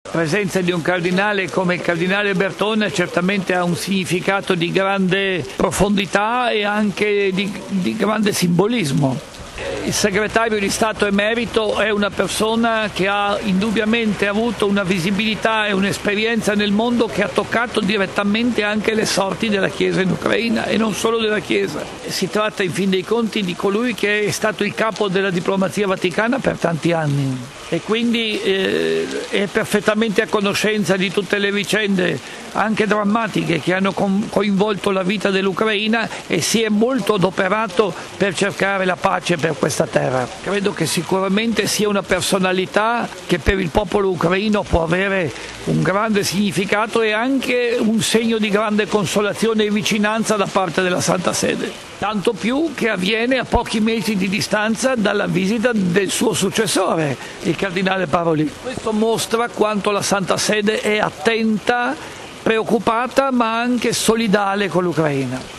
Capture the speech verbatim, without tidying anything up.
presenza di un cardinale come il cardinale Berton certamente ha un significato di grande profondità e anche di, di grande simbolismo. Il segretario di Stato emerito è una persona che ha indubbiamente avuto una visibilità e un'esperienza nel mondo che ha toccato direttamente anche le sorti della Chiesa in Ucraina e non solo della Chiesa. Si tratta in fin dei conti di colui che è stato il capo della diplomazia vaticana per tanti anni e quindi eh, è perfettamente a conoscenza di tutte le vicende anche drammatiche che hanno coinvolto la vita dell'Ucraina e si è molto adoperato per cercare la pace per questa terra. Credo che sicuramente sia una personalità che per il popolo ucraino può avere un grande significato e anche un segno di grande consolazione e vicinanza da parte della Santa Sede. Tanto più che avviene a pochi mesi di distanza dalla visita del suo successore, il cardinale Parolin. Questo mostra quanto la Santa Sede è attenta, preoccupata ma anche solidale con l'Ucraina.